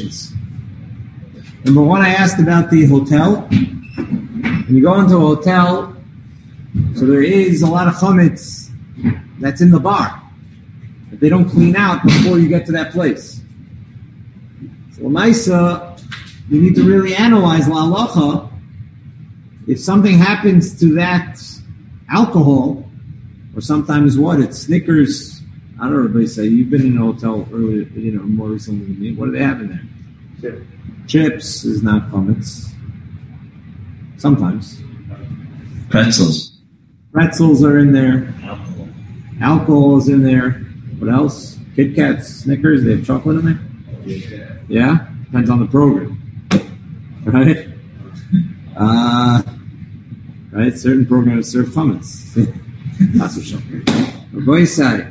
situations. Number one, I asked about the hotel. When you go into a hotel, so there is a lot of chametz that's in the bar that they don't clean out before you get to that place. So Lamaisa, you need to really analyze la'alacha. If something happens to that alcohol, or sometimes what? It's Snickers. I don't know what everybody say. You've been in a hotel earlier, more recently than me. What do they have in there? Chips is not chametz. Sometimes. Pretzels are in there. Alcohol is in there. What else? Kit Kats, Snickers. They have chocolate in there. Yeah, depends on the program, right? Right. Certain programs serve chametz. That's for sure. Boy side.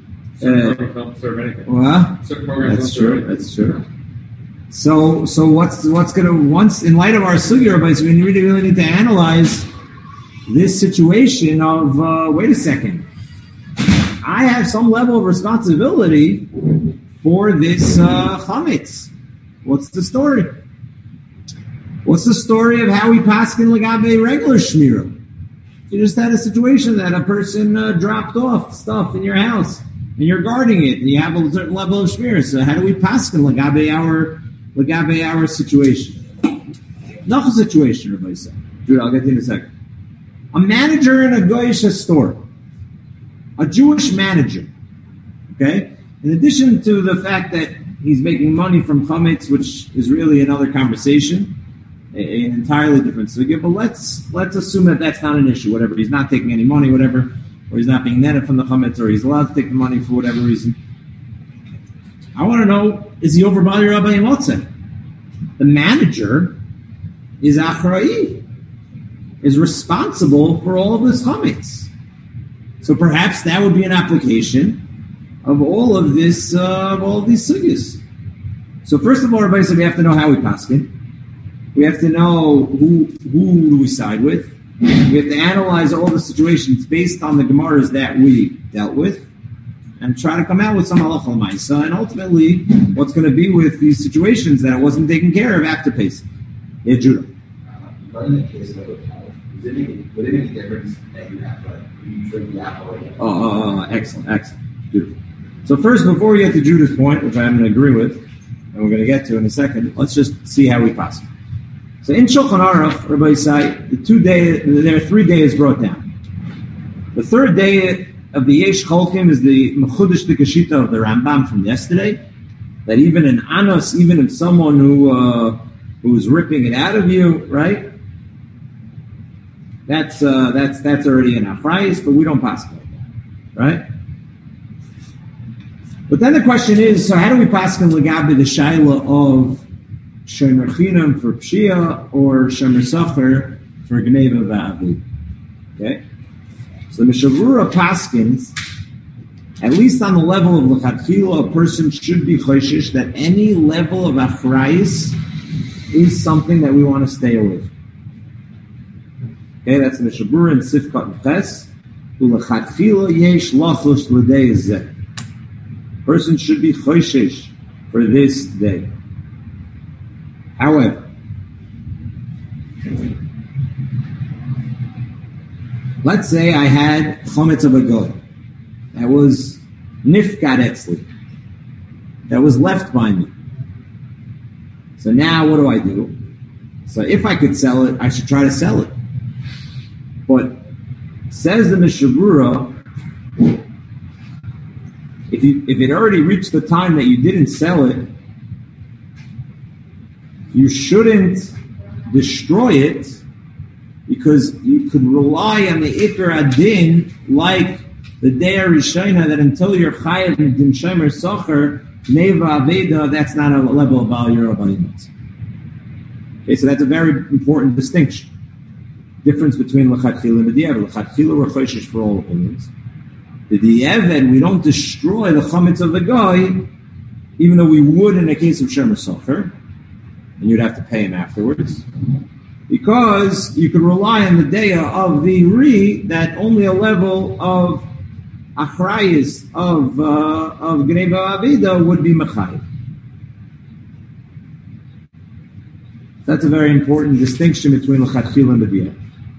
Well, that's true. That's true. So what's once in light of our sugya, we really need to analyze this situation of wait a second. I have some level of responsibility for this chametz. What's the story? What's the story of how we paskin legabe regular shmira? You just had a situation that a person dropped off stuff in your house and you're guarding it and you have a certain level of shmira. So how do we paskin legabe our situation? Not a situation, everybody said. Dude, I'll get to you in a second. A manager in a goyish store, a Jewish manager, okay? In addition to the fact that he's making money from chametz, which is really another conversation, an entirely different sugya, but let's assume that that's not an issue, whatever. He's not taking any money, whatever, or he's not being netted from the chametz, or he's allowed to take the money for whatever reason. I want to know, is he over Bali Rabbi Yimotzeh? The manager is achra'i, is responsible for all of this chametz. So perhaps that would be an application of all of this, of all of these sugyas. So first of all, everybody said we have to know how we paskin. We have to know who do we side with. We have to analyze all the situations based on the Gemaras that we dealt with and try to come out with some halacha l'maisa. And ultimately, what's going to be with these situations that it wasn't taken care of after Pesach. Yeah, Judah. In the case of a hotel, would it make a difference that you have you drink the alcohol? Excellent. Beautiful. So first, before we get to Judah's point, which I'm going to agree with, and we're going to get to in a second, let's just see how we pass. So in Shulchan Aruch, everybody say, there are 3 days brought down. The third day of the Yesh Cholkim is the Mechudesh Dikashita of the Rambam from yesterday, that even in Anos, even in someone who is ripping it out of you, right? That's already an achrayus, but we don't pass like that, right? But then the question is, so how do we pass on legabe the shaila of shomer chinam for pshia or shomer sacher for gneva v'avid? Okay, so the Mishavura paskins, at least on the level of lechatchila, a person should be choishish that any level of achrayus is something that we want to stay away from. Okay, that's the Mishabura and Sifkat and Ches. U'lechatchila yesh lachos l'dei zeh. Person should be choishish for this day. However, let's say I had chametz of a goy that was nifkat etzli, that was left by me. So now what do? So if I could sell it, I should try to sell it. But says the Mishabura, if it already reached the time that you didn't sell it, you shouldn't destroy it because you could rely on the Iker Adin like the Day Rishayna that until you're Chayav and Din Shomer Socher, Neva Aveda, that's not a level of Baal Yirah B'Yimotz. Okay, so that's a very important distinction. Difference between L'Chatchila and the Di'evet. L'Chatchila we're choishish for all opinions. The Di'evet, we don't destroy the chametz of the guy, even though we would in the case of Shomer Socher, and you'd have to pay him afterwards, because you could rely on the Deya of the Ri that only a level of achrayis of Gneva Avida would be Mechayiv. That's a very important distinction between l'chatchila and b'diavad.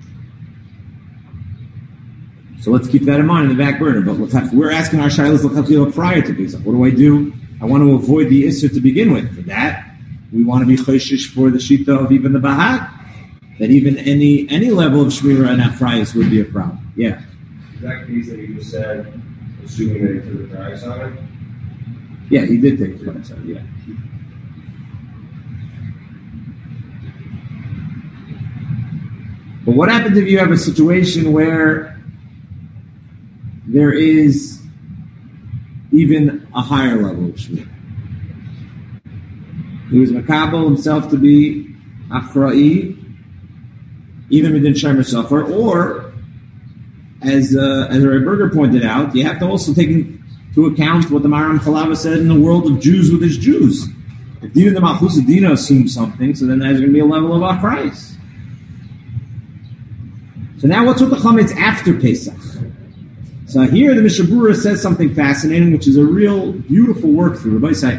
So let's keep that in mind in the back burner. But we're asking our shaylas l'chatchila prior to Pesach. What do? I want to avoid the issur to begin with. For that, we want to be choishish for the shita of even the bahag, that even any level of shmira and afrayis would be a problem. Yeah. Is that piece that you just said, assuming that he took the price on it? Yeah, he did take the price on it, yeah. But what happens if you have a situation where there is even a higher level of shmira? He was makabel himself to be achra'i, either within Shomer Sofer, or as Ray Berger pointed out, you have to also take into account what the Maram Chalava said in the world of Jews with his Jews. If Dina the Malchus Dina assumes something, so then there's going to be a level of achrayis. So now what's with the chametz after Pesach? So here the Mishnah Berurah says something fascinating, which is a real beautiful work through. Rabbi say,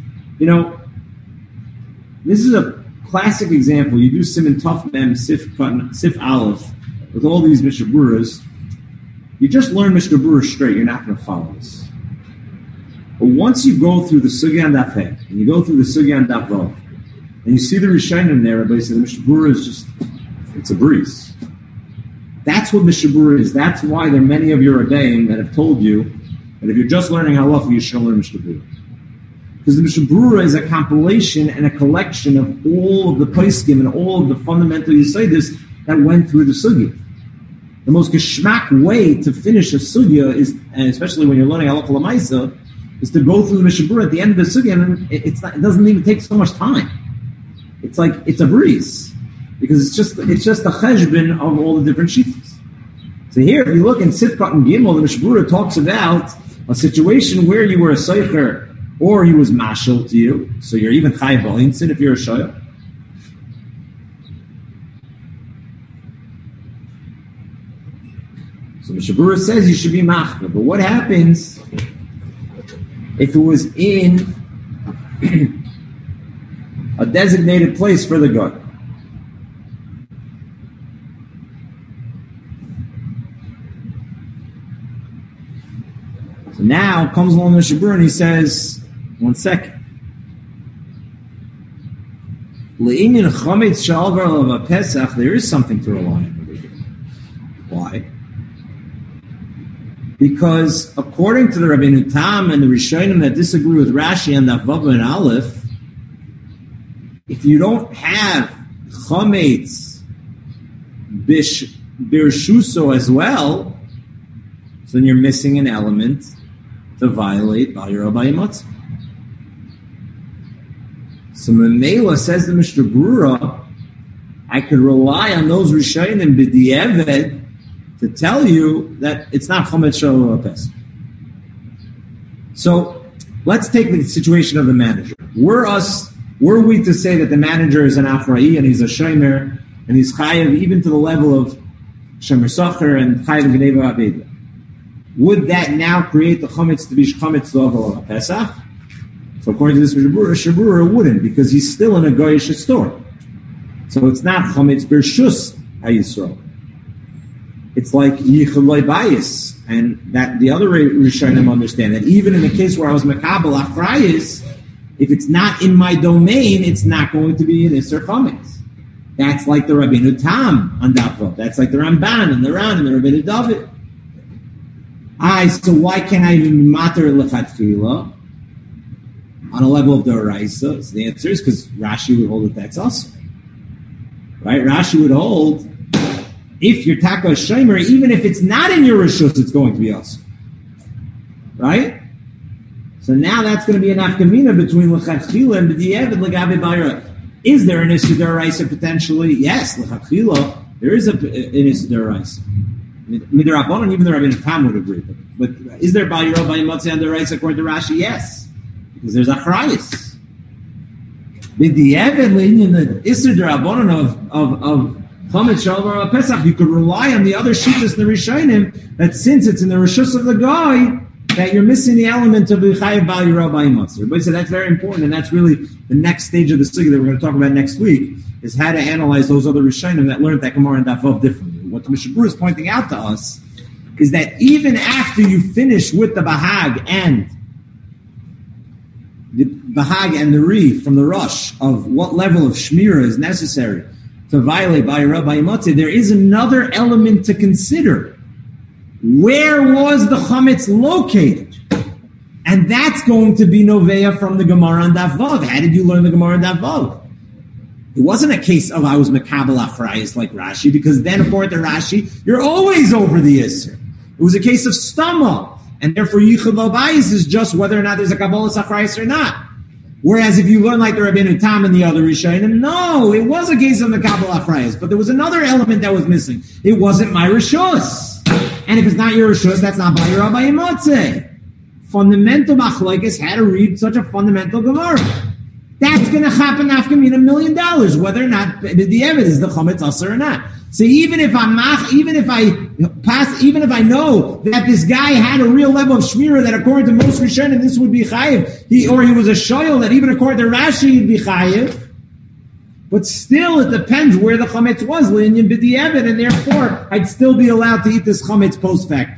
this is a classic example. You do Siman Tov Mem Sif Aleph with all these Mishnah Berurahs. You just learn Mishnah Berurah straight. You're not going to follow this. But once you go through the Sugya and Daf He, and you go through the Sugya and Daf Vav, and you see the Rishonim there, everybody says the Mishnah Berurah is it's a breeze. That's what Mishnah Berurah is. That's why there are many of your Rebbeim that have told you that if you're just learning halacha, you should learn Mishnah Berurah. Because the Mishnah Berurah is a compilation and a collection of all of the poskim and all of the fundamental yesodis that went through the sugya. The most geschmack way to finish a sugya is, and especially when you're learning halacha l'maisa, is to go through the Mishnah Berurah at the end of the sugya, and it doesn't even take so much time. It's like it's a breeze because it's just a cheshbon of all the different shittas. So here, if you look in Sifkat and Gimel, the Mishnah Berurah talks about a situation where you were a soicher, or he was mashal to you, so you're even chayav b'insin if you're a shoyah. So Mishnah Berurah says you should be machna. But what happens if it was in a designated place for the god? So now comes along the Mishnah Berurah and he says, one second. Le'inyan chametz she'alvar alav Pesach, there is something to rely on over here. Why? Because according to the Rabbeinu Tam and the Rishonim that disagree with Rashi and the Vav and Aleph, if you don't have chametz birshuso as well, so then you're missing an element to violate Bal Yirah Bal Yimatzah. So Memela says the Mishnah Berurah, I could rely on those Rishonim b'di'eved to tell you that it's not Chometz Shel Pesach. So let's take the situation of the manager. Were we to say that the manager is an Afra'i and he's a Shomer and he's Chayav even to the level of Shomer Socher and Chayav Gneva Abeda, would that now create the Chometz to be Chometz Shel Pesach? So according to this Mishnah Berurah wouldn't, because he's still in a Goyish store. So it's not Chometz Bershus HaYisrael. It's like Yichud Lo Bayis, and that the other Rishonim understand that even in the case where I was Mekabel Achrayis, if it's not in my domain, it's not going to be an Isser Chometz. That's like the Rabbeinu Tam on Dafo. That's like the Ramban and the Ran and the Rabbeinu David. So why can't I even matter lechatchila on a level of the Oraisa? So the answer is because Rashi would hold that that's also. Right? Rashi would hold, if you're Taka Shomer, even if it's not in your Rishus, it's going to be also. Right? So now that's going to be an afkamina between lechatchila and b'di'evet legabe Bal Yirah. Is there an Issur D'Oraisa potentially? Yes, lechatchila, there is an Issur D'Oraisa. Midrabanan, even the Rabbeinu Tam would agree. But is there Bal Yirah Bal Yimatzah and D'Oraisa according to Rashi? Yes. Because there's achrayis. B'di'evet le'inyan the Issur D'Rabanan of Chometz Shel Pesach, you could rely on the other shittas in the Rishonim that since it's in the Rishus of the guy, that you're missing the element of Chayav Bal Yirah B'Imatzer. Everybody said that's very important, and that's really the next stage of the sugya that we're going to talk about next week, is how to analyze those other Rishonim that learned that Gemara and Daf Vav differently. What the Mishnah Berurah is pointing out to us is that even after you finish with the Bahag and the Ri from the Rosh of what level of Shmira is necessary to violate by Rabbi Motze, there is another element to consider. Where was the Chametz located? And that's going to be Noveya from the Gemara and Daf Vav. How did you learn the Gemara and Daf Vav? It wasn't a case of I was Mekabel Achrayis like Rashi, because then according to Rashi, you're always over the Yisr. It was a case of Stama, and therefore Yichud L'Bayis is just whether or not there's a Kabbalas Achrayis or not. Whereas if you learn like the Rabbeinu Tam and the other Rishonim, no, it was a case of Mekabel Achrayis, but there was another element that was missing. It wasn't my Rishus. And if it's not your Rishus, that's not by your Rabbi Yimotzeh. Fundamental Machlokes had to read such a fundamental Gemara. That's going to happen after me $1 million, whether or not the evidence is the Chometz Aser or not. So even if I know that this guy had a real level of Shmira that according to most Rishonim this would be Chayiv, he was a Shoyel that even according to Rashi he'd be Chayiv, but still it depends where the Chometz was, Linyan B'di'evet, and therefore I'd still be allowed to eat this Chometz post facto.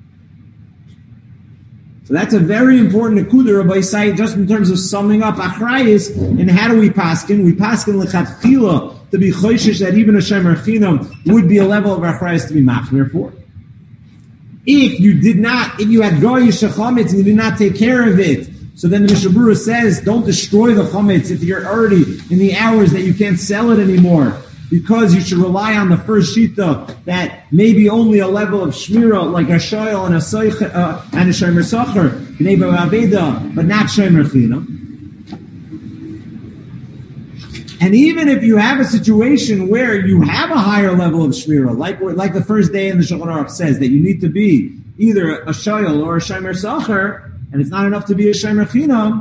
So that's a very important nekuda, Rabbi Isai, just in terms of summing up Achrayis, and how do we paskin? We paskin l'chatchila to be choishish that even a shemer chinam would be a level of Achrayis to be machmir for. If you had goyish chametz and you did not take care of it, so then the Mishnah Berurah says, don't destroy the chametz if you're already in the hours that you can't sell it anymore, because you should rely on the first shita that maybe only a level of shmira like a shoyel and a shomer sacher, b'nei b'aveda, but not shomer chinam. And even if you have a situation where you have a higher level of shmira, like the first day in the Shulchan Aruch says that you need to be either a shoyel or a shomer sacher, and it's not enough to be a shomer chinam.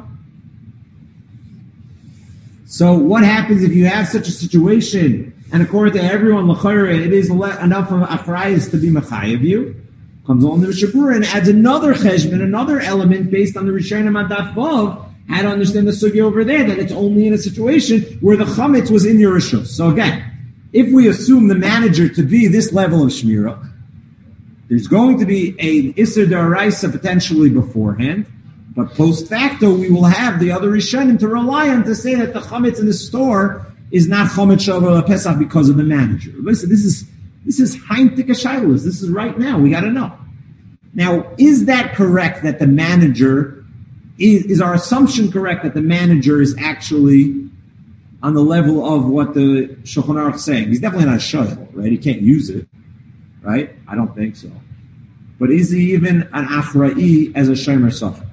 So what happens if you have such a situation? And according to everyone, it is enough of Achrayis to be Mechayev you. Comes on the Mishnah Berurah and adds another cheshbon, another element based on the Rishonim and Daf Vav, how to understand the sugya over there, that it's only in a situation where the chametz was in your rishus. So again, if we assume the manager to be this level of shmira, there's going to be an Isser D'Oraisa potentially beforehand, but post facto we will have the other Rishonim to rely on to say that the chametz in the store is not Chometz Shavua Pesach because of the manager. Listen, this is Heintik Ashailos. This is right now. We got to know. Now, is that correct that the manager, is our assumption correct that the manager is actually on the level of what the Shulchan Aruch is saying? He's definitely not a shoyel, right? He can't use it, right? I don't think so. But is he even an Achra'i as a Shomer Sacher?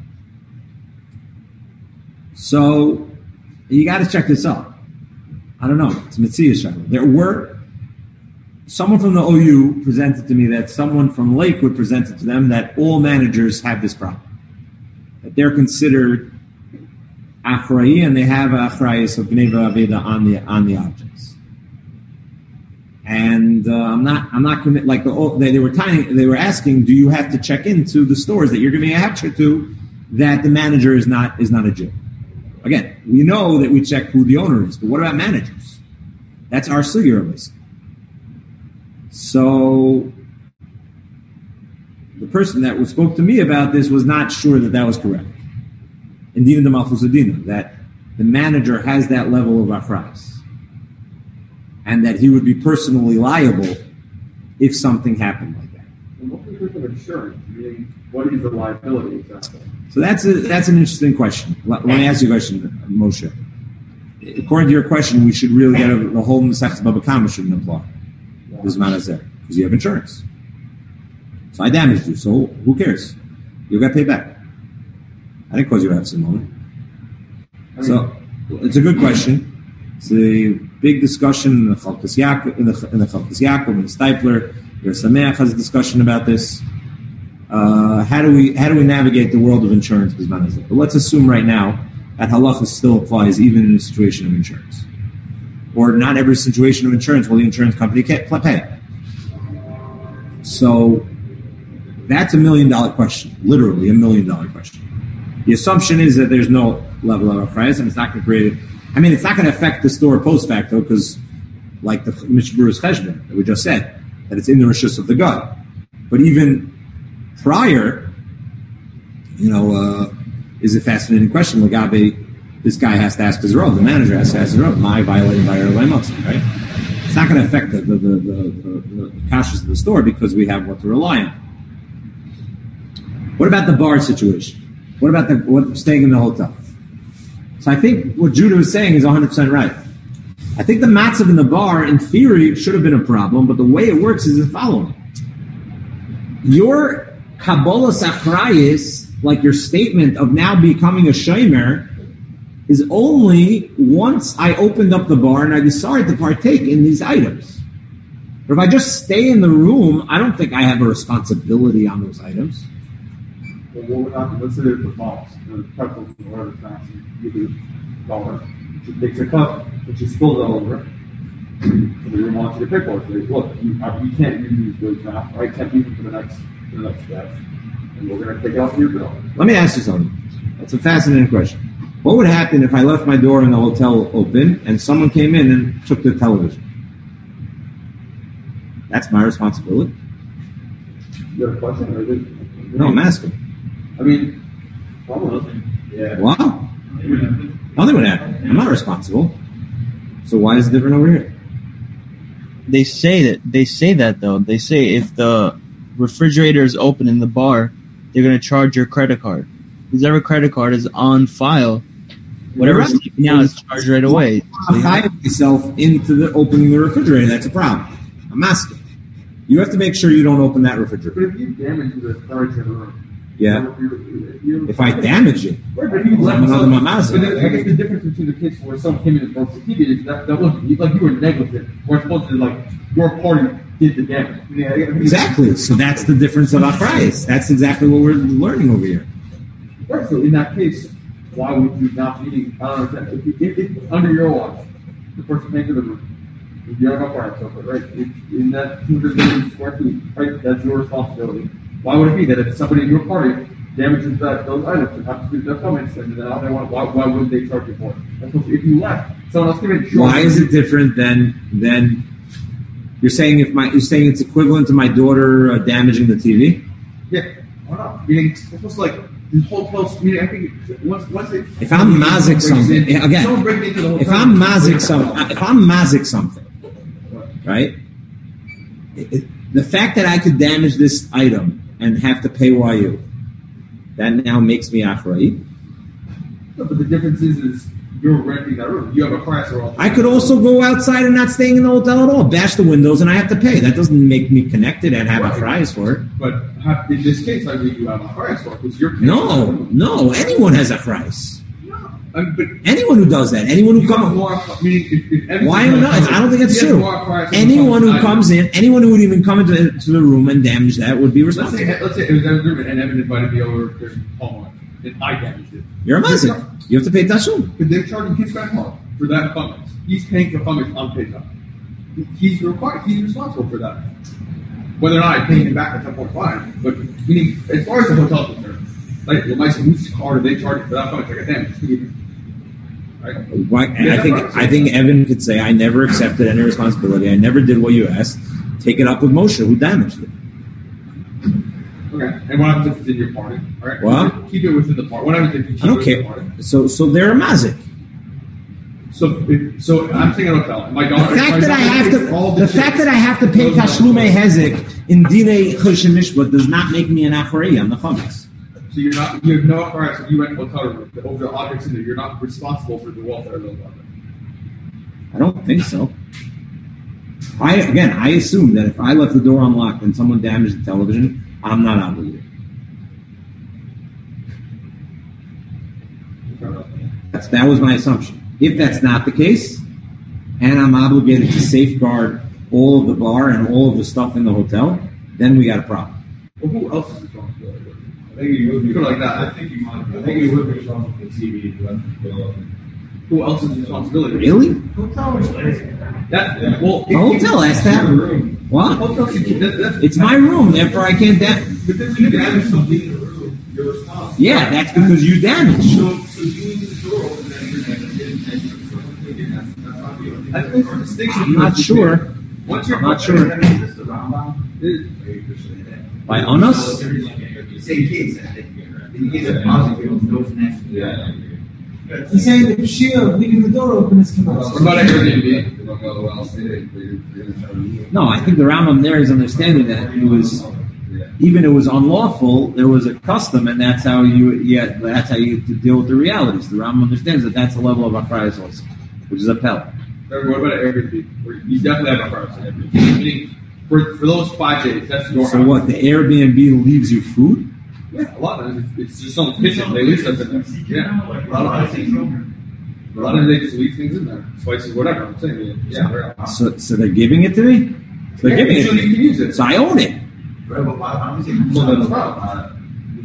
So, you got to check this out. I don't know. It's Mitzvah Shalom. There were someone from the OU presented to me that someone from Lakewood presented to them that all managers have this problem, that they're considered Achra'i and they have Achrayis of Bnei Aveda on the objects. And I'm not commit like they were asking, do you have to check into the stores that you're giving a hechsher to that the manager is not a Jew? Again, we know that we check who the owner is, but what about managers? That's our sugya. So the person that spoke to me about this was not sure that was correct. Indeed, in the Malchus Adina, that the manager has that level of achrayus, and that he would be personally liable if something happened like that. And what do you think of insurance? What is the liability exactly? So that's an interesting question. Let me ask you a question, Moshe. According to your question, we should really get the whole Masechtas Baba Kama shouldn't apply. This man is there because you have insurance. So I damaged you. So who cares? You'll get paid back. I didn't cause you to have some money. So it's a good question. It's a big discussion in the Chalkas Yaakov, in the Chalkas and the Stipler. Your Sameach has a discussion about this. How do we navigate the world of insurance? But let's assume right now that halacha still applies even in a situation of insurance, or not every situation of insurance will the insurance company can't pay. So That's $1 million question, literally $1 million question. The assumption is that there's no level of achrayus, and it's not going to create it. I mean, it's not going to affect the store post facto because, like the Mishbur's Cheshbon that we just said, that it's in the rishus of the gut. But even prior, is a fascinating question. Lagabe, this guy has to ask his road. The manager has to ask his road. Am I violating by right? It's not going to affect the kashrus of the store because we have what to rely on. What about the bar situation? What about staying in the hotel? So I think what Judah is saying is 100% right. I think the matzav in the bar, in theory, should have been a problem, but the way it works is the following. Your Kabbalah Achrayus, like your statement of now becoming a shomer, is only once I opened up the bar and I decided to partake in these items. But if I just stay in the room, I don't think I have a responsibility on those items. Well, what would happen? Let's say there's the box, the pretzels, or whatever snacks you do, dollar. She takes a cup and she spills it all over it. So the room wants you to pick one. So they, look, you can't use these goods now. I can't use them for the next step. And we're going to take it off your bill. Let me ask you something. That's a fascinating question. What would happen if I left my door in the hotel open and someone came in and took the television? That's my responsibility. You have a question? Or is it? No, I'm asking. I mean, almost. Yeah. Wow. Nothing would happen. I'm not responsible. So why is it different over here? They say that though. They say if the refrigerator is open in the bar, they're going to charge your credit card. Because every credit card is on file. Whatever's now is charged right away. So you hide yourself into the opening the refrigerator. That's a problem. I'm asking. You have to make sure you don't open that refrigerator. But if you damage the furniture in the room, yeah. If I damage it, right, but you left I'm another but mamazah. I guess the difference between the case where someone came in and broke the TV is that wasn't like you were negligent. We're supposed to your party did the damage. Yeah, exactly. So that's the difference of achrayus. That's exactly what we're learning over here. Right. So in that case, why would you not be? I don't understand. If under your watch, the person came to the room. If you have a fire sofa, right? In that 200 square feet, right? That's your responsibility. Why would it be that if somebody in your party damages those items and have to do their comments, and then all they want, why wouldn't they charge you for it? If you left, someone else came in. Why is it different than you're saying? You're saying it's equivalent to my daughter damaging the TV? Yeah. Why not? Meaning it's supposed to this whole close. Meaning I think once it. If I'm mazik something again, if I'm mazik something, right? The fact that I could damage this item and have to pay YU, that now makes me achrayit. No, but the difference is you're renting that room. You have a class or I could also go outside and not staying in the hotel at all, bash the windows, and I have to pay. That doesn't make me connected and have achrayus for it. But in this case, I think you have achrayus for it because you're no. Anyone has achrayus. But anyone who does that, anyone who comes, why not? I don't think it's true. Anyone who comes in, anyone who would even come into the room and damage that would be responsible. Let's say it was Evan's room and Evan invited me over to home and I damaged it. You're a mazik. You have to pay tashum. But they're charging his credit card for that fungus. He's paying for fungus unpaid time. He's responsible for that. Whether or not I pay him back at some point, fine. But meaning, as far as the hotel is concerned, like the whose card are they charging for that fungus? Like a damage. Right? I think Evan could say, I never accepted any responsibility. I never did what you asked. Take it up with Moshe, who damaged it. Okay. And what happens if it's in your party? All right. What? Keep it within the party. What happens if you keep I don't it care. within the party? So they're a mazik. So I'm saying a hotel. My daughter. The fact that I have to pay tashlumei hezek in dinei chush and mishpat does not make me an achrei on the fungus. So you have no achrayus if you went to a hotel room over the objects in there. You're not responsible for the welfare of those objects. I don't think so. I assume that if I left the door unlocked and someone damaged the television, I'm not obligated. That was my assumption. If that's not the case, and I'm obligated to safeguard all of the bar and all of the stuff in the hotel, then we got a problem. Well, who else is responsible? I think you would be like that. I think you would be responsible for the TV. Who else's responsibility? Really? Yeah, Well, The hotel has to have a room. What? Hotels, It's my room, therefore I can't damage. But then when you damage something in the room, you're responsible. Yeah, that's because you damaged. So you leave the door open and you're that's not you. I think the distinction. I'm not sure. Once you're Not sure. Is this the Rambam? By Onos? Same case. In case of positive, no connection. He's saying the Pshia of leaving the door open is What Kamos. about Airbnb? No, I think the Rambam there is understanding that it was, even it was unlawful, there was a custom, and that's how you deal with the realities. The Rambam understands that that's a level of Achrayas also, which is a pel. What about Airbnb? Where you definitely have a price on Airbnb. Meaning, for those 5 days, that's your So house. what, the Airbnb leaves you food? Yeah, a lot of times it's just someone's kitchen. They leave stuff in there. Yeah. A lot of times they just leave things in there. Spices, whatever. I'm saying. Yeah. So they're giving it to me? They're giving it So to you me. can use it. So I own it. Well, that's a problem.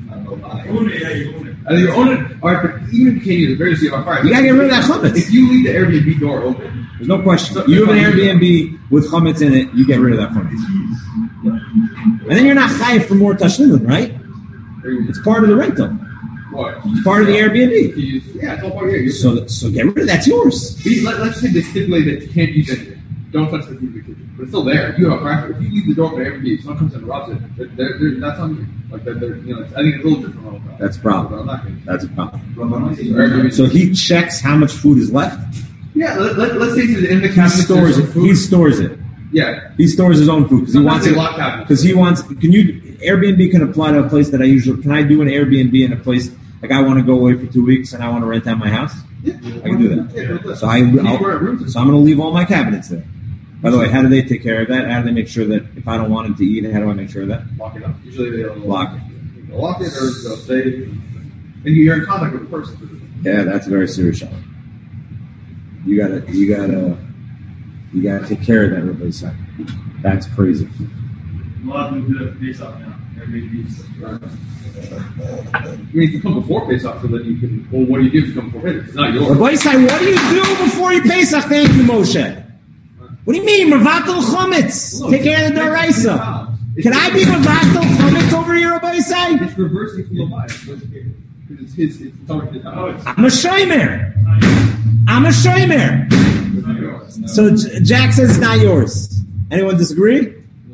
Either you own it, or but even if you can't use it, very easy about price. You gotta get rid of that chametz. If you leave the Airbnb door open, There's no question. You have an Airbnb with chametz in it, you get rid of that chametz. And then you're not chayiv for more tashlilim, right? It's part of the rental. what? It's part of the Airbnb. Yeah, it's all part of here. So get rid of that's yours. Let's say they stipulate that you can't use anything. Don't touch the food in the kitchen. But it's still there. You have a practice. If you leave the door open every day, someone comes and robs it. That's on you. Like I think it's a little different from all That's a problem. I'm not gonna. That's a problem. Airbnb. So he checks how much food is left. Yeah, let's say it's in the He cabinet. stores there's it. some He food. stores it. Yeah. He stores his own food because he Sometimes wants they it. lock cabinets. Because he wants. Can you Airbnb can apply to a place that I usually can I do an Airbnb in a place like I want to go away for 2 weeks and I want to rent out my house? Yeah. I can do that. Yeah, So so I'm going to leave all my cabinets there. By the way, how do they take care of that? How do they make sure that if I don't want them to eat, how do I make sure of that? lock it up. Usually they'll Lock it. They'll lock it or they'll say, and you're in contact with the person. Yeah, that's a very serious shot. You gotta take care of that, Rabbi Isai. That's crazy. A lot of them do that based off now. Airbnb's. You need to come before Pesach so that you can. Well, what do you do if you come before Pesach? It's not yours. Rabbi Isai, what do you do before you Pesach? Thank you, Moshe. What do you mean, Mavatal Chometz? Take care of the Doraisa. Can I be Mavatal Chometz over here, Rabbi Isai? It's reversing from the bias. Because it's his. It's already his house. I'm a shomer. I'm a shomer. It's not yours. So Jack says it's not yours. Anyone disagree?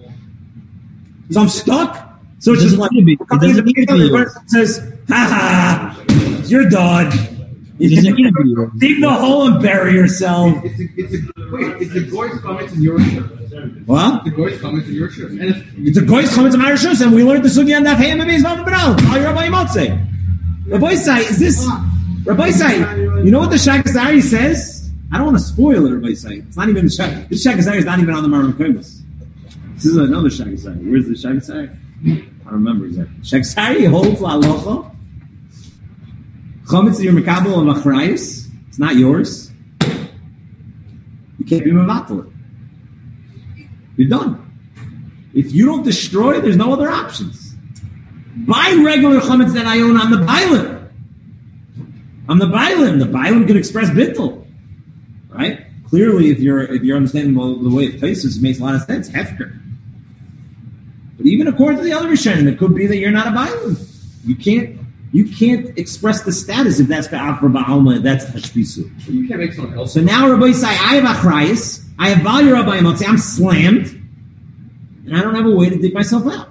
So I'm stuck. So it's just like It doesn't need to be the yours. person says, "Ha ha, you're done. It doesn't need to be yours. Dig the hole and bury yourself." It's a goy's comments in your shirt. What? The goy's comments in your shirt. And if It's a goy's comment to my shoes, and we learned the sugi on that hey maybe it's not banal. All your Rabbi Motze. Rabbi Isai, is this Rabbi Isai? You know what the Shagazari says? I don't want to spoil it, Rabbi Isai. It's not even this Shagazari is not even on the Maram Krimus. This is another Shagazari. Where's the Shagazari? I don't remember exactly. Shagazari holds la alocha. Chometz your mekabel of achrayus. It's not yours. You can't be mevatel it. You're done. If you don't destroy, there's no other options. Buy regular chametz that I own on the bailim. On the bailim, the bailim can express bittul, right? Clearly, if you're understanding the way it places, it makes a lot of sense. Hefker. But even according to the other Rishonim, it could be that you're not a bailim. You can't express the status if that's ka'afra ba'alma. That's hashpisu. you can't make someone else. So now Rabbi say, I have achrayus, I have value Rabbi Motzi, I'm slammed, and I don't have a way to dig myself out.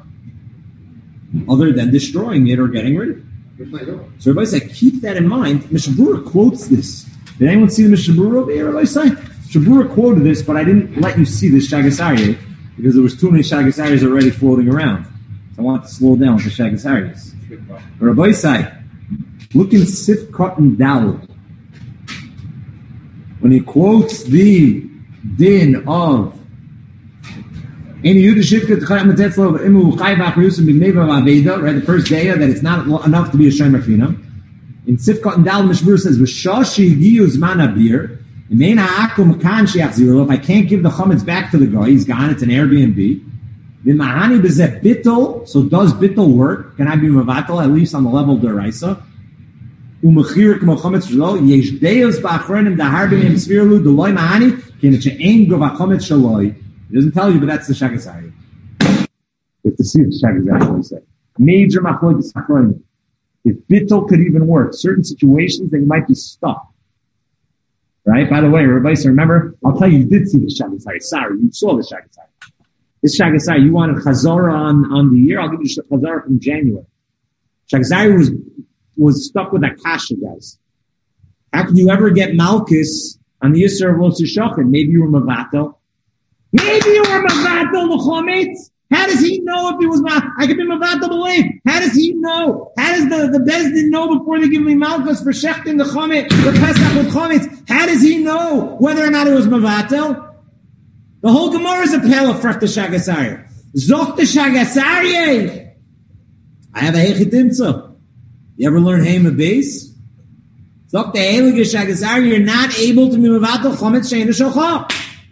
Other than destroying it or getting rid of it. It's not yours. So Rabbi say, keep that in mind. Mishabura quotes this. Did anyone see the Mishabura over here, Rabbi say? Mishabura quoted this, but I didn't let you see this Shagasari because there was too many Shagasaris already floating around. So I want to slow down with the Shagasaris. But Rabbi say, look in Sifkot and Daled. When he quotes the din of right, the first day that it's not enough to be a shomer fina. In Sifkot and Dal Mishmur says, "V'shashi giyuz manabir." If I can't give the chametz back to the guy, he's gone. It's an Airbnb. V'mahani b'zeh bittul. So does bittul work? Can I be mevatel at least on the level of deraisa? Umechir k'mo chametz shelo yesh deos ba'achronim dahar b'nei svirlu deloy mahani It doesn't tell you, but that's the Shagasari. You have to see the Shagasari, what he said. Major Machlokes Achronim. If bittul could even work, certain situations they might be stuck. Right? By the way, everybody, so remember, I'll tell you, you did see the Shagasari. Sorry, you saw the Shagasari. This Shagasari, you wanted Chazara on the year, I'll give you Chazara from January. Shagasari was stuck with that kasha, guys. How could you ever get Malchus on the Yisr of Los Shochin? Maybe you were Mavato. Maybe you were Mavato L'chometz. How does he know if he was Mavato? I could be Mavato believe. How does he know? How does the Bezdin know before they give me Malchus for Shechtin the Chometz, for Pesach with Chometz? How does he know whether or not it was Mavato? The whole Gemara is a pale for the Shagasari. Zoch the Shagasari. I have a Hechitimtza. You ever learn Haim of base? Zoch the Heilige Shagasari, you're not able to be Mavato Chometz Shein Shocha.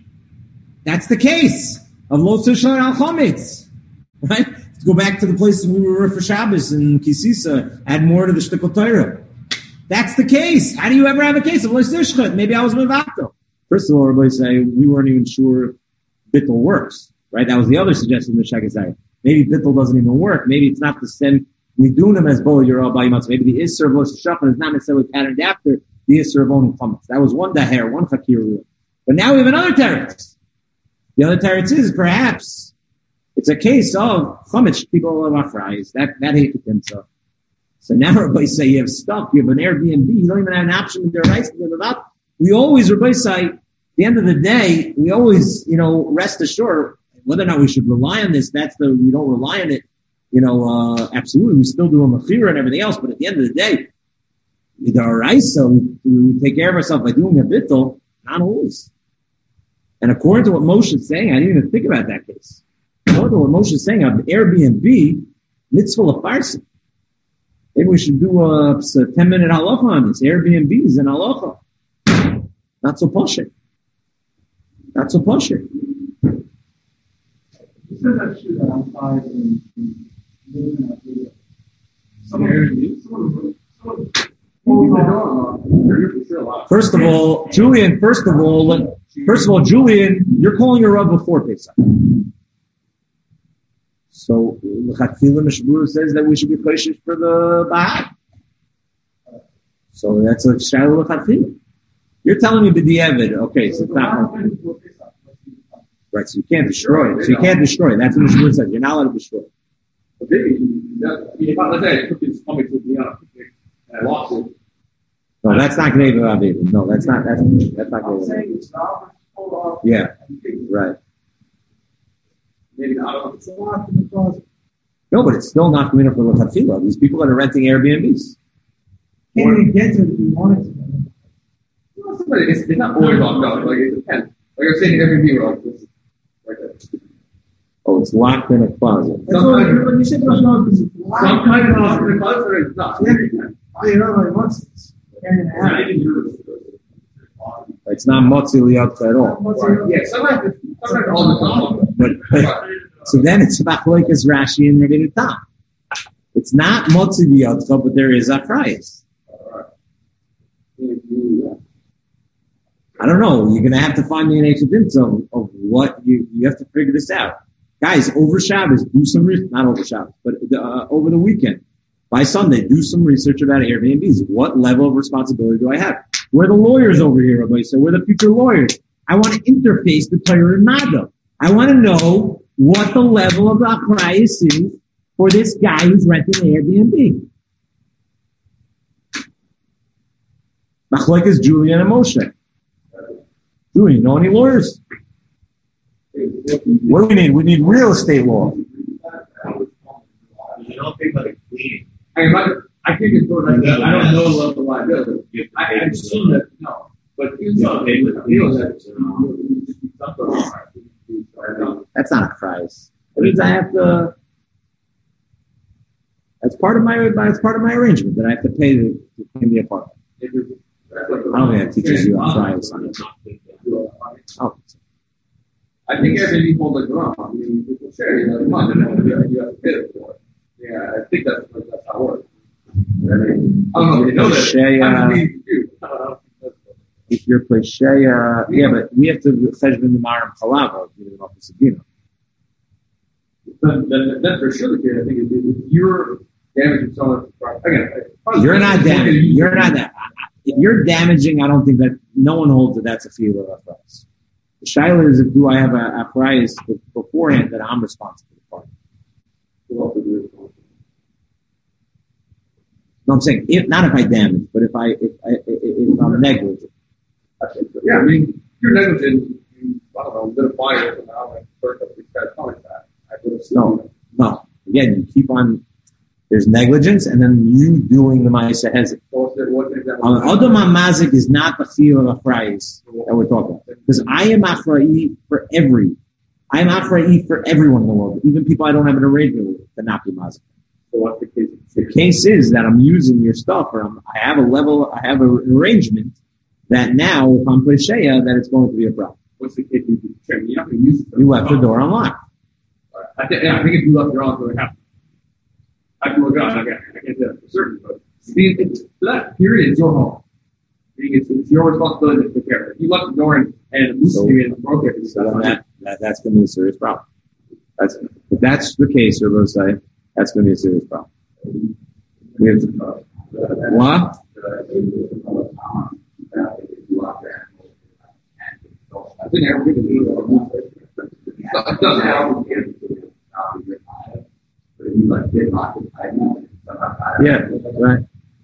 That's the case of Lo Tzishon Al Chometz. Right? Let's go back to the places we were for Shabbos and Kisisa, add more to the Shtikl Torah. That's the case. How do you ever have a case of Lo Tzishon? Maybe I was Mavato. First of all, everybody say, we weren't even sure Bittul works. Right? That was the other suggestion of the Shagasari. Maybe Bittul doesn't even work. Maybe it's not the same. We do them as Bo Yerah Bayimatz. Maybe the Isser of Los Shachan is not necessarily patterned after the Isser of Onim Chametz. That was one Daher, one Fakir rule. But now we have another teretz. The other teretz is perhaps it's a case of Chametz people of Afrais. That hated him. So now everybody say you have stuff, you have an Airbnb, you don't even have an option with your rights to give it up. We always, everybody say, at the end of the day, we always, rest assured whether or not we should rely on this. We don't rely on it. Absolutely, we still do a mechira and everything else, but at the end of the day, with our Raisa, we take care of ourselves by doing a bittul, not always. And according to what Moshe is saying, I didn't even think about that case. According to what Moshe is saying, on Airbnb, mitzvah lefarsi. Maybe we should do a 10-minute halacha on this. Airbnbs and halacha. Not so poshut. Not so poshut. You said that shit outside and First of all, Julian, you're calling your Rav before Pesach. So, L'chatchila Mishmur says that we should be kosher for the Bahai. So that's a shadow L'chatchila. You're telling me b'di'evid, okay, so it's not. Right, so you can't destroy it. So you can't destroy it. That's what Mishmur says. You're not allowed to destroy it. If I took his stomach with me on a picnic and I lost it. No, that's not Gneva Aviv. No, that's not Gneva Aviv. Yeah, right. Maybe not. It's locked in the closet. No, but it's still not coming up for L'chatchila. These people that are renting Airbnbs. Can't even get to it if you wanted to. It's not always locked up. Like it depends. Like I'm saying, every view like this. Oh, it's locked in a closet. That's what you said. Some kind of locked in a closet. It's not. It's not motzi liyotcha at all. Yeah, sometimes all the time. But so then it's machlokes Rashi and Rebbeinu Tam. It's not motzi liyotcha, but there is achrayus. I don't know. You're going to have to find me an ancient of what you have to figure this out. Guys, over Shabbos, do some research, not over Shabbos, but over the weekend, by Sunday, do some research about Airbnbs. What level of responsibility do I have? We're the lawyers over here, everybody. So we're the future lawyers. I want to interface the Torah and Nada. I want to know what the level of the achrayus is for this guy who's renting an Airbnb. Machlokes Julian and Moshe. Do we know any lawyers? What do we need? We need real estate law. You don't think like cleaning. I think it's sort of like I don't know what the liability. I've seen that, no. But it's not a deal that that's not a price. That means I have to. That's part of my arrangement that I have to pay to pay the apartment. I don't think that teaches you a price on it. Oh. I think everything holds like wrong. I mean, people share it every month, and then you have to pay it for it. Yeah, I think that's how it works. I don't know if you know that. if you're Pesheya, yeah, but we have to cheshbon the Maram Chalava, you know, the Sabina. That's for sure the case. I think if you're damaging someone's property, again, You're not damaging. You're not that. If you're damaging, I don't think that no one holds that that's a field of a price. The shaila is, do I have a price beforehand that I'm responsible for? No, I'm saying not if I damage, but if I'm negligent. Yeah, I mean, you're negligent. I don't know, lit a fire and now like first up these guys calling that. I would assume. No. Again, you keep on. There's negligence, and then you doing the ma'aseh hezek. Adam mazik is not the field of a price that we're talking about, because I am afraid for everyone in the world, even people I don't have an arrangement with, to not be mazik. So what's the case? The case is that I'm using your stuff, or I have an arrangement that now, if I'm Pesheya, that it's going to be a problem. What's the case? You're not going to use it. You left the door unlocked. I think if you left your own door, I can look out. I can't do that for certain, but that period is your home. It's your responsibility to take care of it. If you left the door and the moose came in and broke it, that's going to be a serious problem. If that's the case, or those say, that's going to be a serious problem. We have to, what? I think everything doesn't happen. Yeah, right.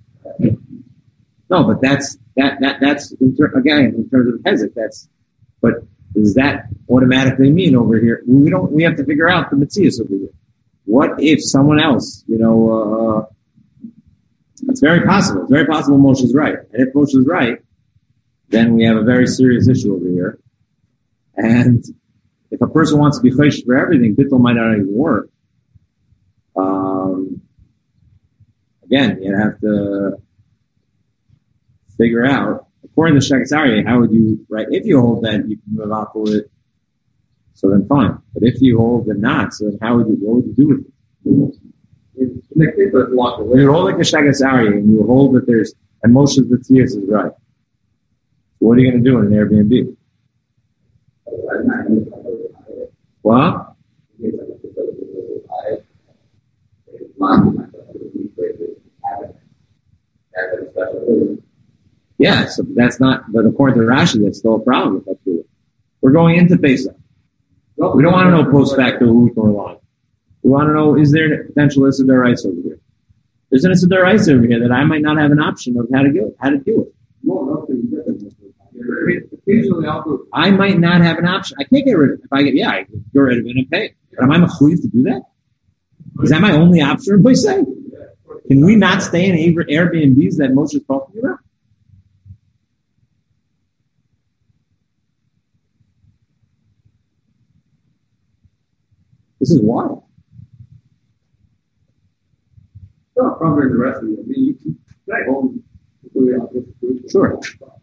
No, but that's again in terms of hezek. But does that automatically mean over here? We have to figure out the metzius over here. What if someone else, it's very possible. It's very possible Moshe's right. And if Moshe's right, then we have a very serious issue over here. And if a person wants to be choshesh for everything, bittul might not even work. Again, you have to figure out, according to Shekas Aryeh, how would you, right? If you hold that you can move out with it, so then fine. But if you hold that not, so then what would you do with it? In the case of locked away, You hold like a Shekas Aryeh, and you hold that there's, and Moshe's Metzius is right. So what are you going to do in an Airbnb? What? Yeah, so that's not, but according to Rashi, that's still a problem with that too. We're going into Pesach. We don't want to know post facto who we can rely on. We want to know, is there a potential Issa Deraisa over here? There's an Issa Deraisa over here that I might not have an option of how to deal with. I might not have an option. I can't get rid of it. If I get rid of it and pay it. But am I mechuyev to do that? Is that my only option? Everybody say, can we not stay in Airbnbs that Moshe is talking about? This is wild. no, probably the rest of you. I mean, you can stay home. Sure.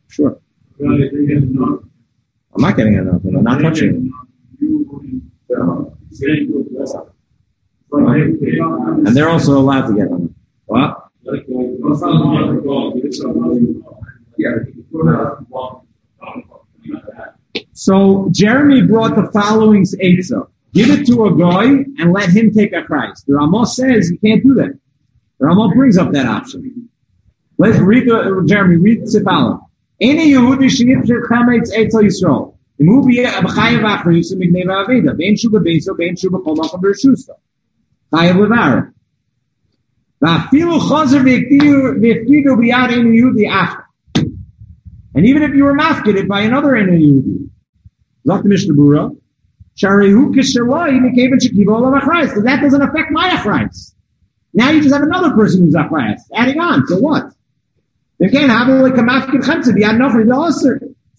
I'm not getting enough. I'm not touching it. And they're also allowed to get them. What? So Jeremy brought the following eitzah. Give it to a guy and let him take a price. The Ramah says you can't do that. The Ramah brings up that option. Let's read Jeremy, read Tzipala. Any Yehudi she'yipshir chametz eitzel Yisrael. The movie Abachayev Achriusim Migneva Aveda. Bein Shuba Beso, Bein Shuba Kolmacham Bershusta. Chayev Levara. Va'afilu chazer v'yifkidu b'yad Any Yehudi Achra. And even if you were mafkided by another Any Yehudi. Zok the Mishnah Berurah. Sharihu kishaloi mikaven shekiva olav achrayis. So that doesn't affect my achrayis. Now you just have another person who's achrayis. Adding on. So what? They can't have it like a mafkid chamsa. The adnochri the osir.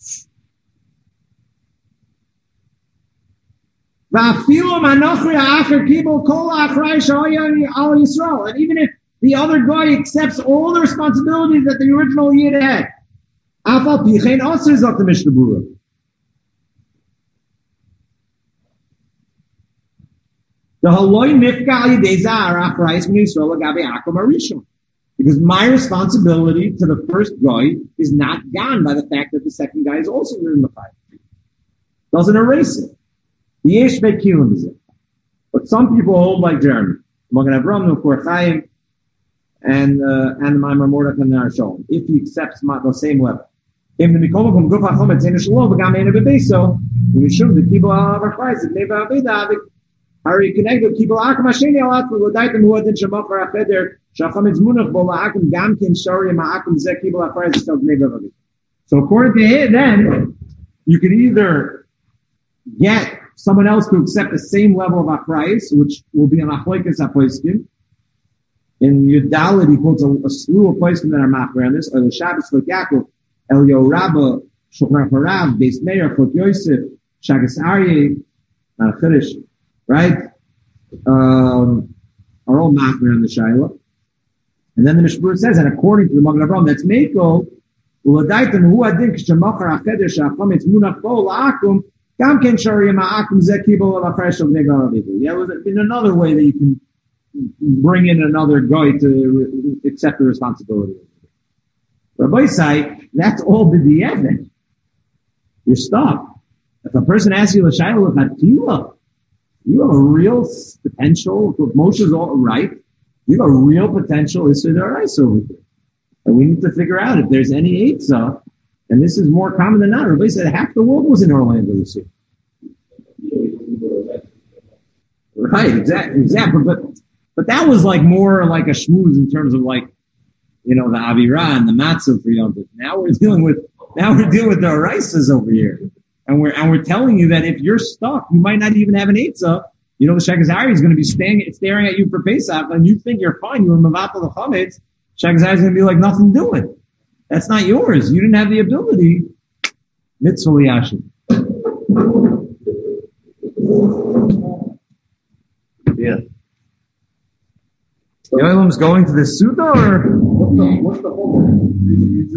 Va'afilu manochri ha'acher kibul kol ha'achrayis sha'oyani al Yisrael. And even if the other guy accepts all the responsibilities that the original Yid had, afal pichein osir zok the Mishnah Berurah. The haloi mifka al yidei zahar achrayis min Yisrael agabe akom arishon. Because my responsibility to the first guy is not gone by the fact that the second guy is also in the fight. Doesn't erase it. The yesh bekilim is it. But some people hold like Jeremy. Magen Avraham, Nukor Chaim, and Maimar Mordechai and Arshon. If he accepts the same level. If the Mikomakum Guf HaChom Etzene Shalom, V'gam Eina Bebeso, we should the people of our Christ, if Neva Aveda, Hari connected people Akum Hasheni Alat, V'lodaitim Huadin Shemachar HaFeder, Shacham Etzmunach, V'la'akum Gamkin Shari Ma'akum Zeh People of Christ, Neva Aveda. So according to him, then, you could either get someone else to accept the same level of Achrayus, which will be an Achloikis HaPoiskim. In Yudalit, he quotes a slew of Poiskim that are Machar on this, or the Shabbos Chok Yaakov, Elio Rabba, Shulchan Harav, Beis Meir, Chok Yosef, Shagas Aryeh, Chiddush, right? Are all Machar on the Shaila. And then the Mishmur says, and according to the Magen Avraham, that's Meiko, Uladaitan Hu Adin K'Shemachar HaCheder Shacham Etz Munach Bo La'akum, Gam Ken Shari Ma'akum Zeh Kibol L'Achresh Of Negal Avidu. Yeah, in another way that you can bring in another guy to accept the responsibility. Rabbi say, that's all b'di'evet. You're stuck. If a person asks you a shayla of hatila, you have a real potential, if Moshe's all right, you have a real potential issue there ice over here. And we need to figure out if there's any eitzah, and this is more common than not. Everybody said half the world was in Orlando this year. Right, exactly. But that was like more like a schmooze in terms of like, the Avirah and the Matzah for Yom Tov. Now we're dealing with the Araisas over here. And we're telling you that if you're stuck, you might not even have an Eitzah. The Shagazari is going to be staring at you for Pesach, and you think you're fine. You're Mavatal the Chametz. Shagazari is going to be like nothing doing. That's not yours. You didn't have the ability. Mitzvah Liyashim. Yeah. Yoelim's going to the Suda, or What's the whole?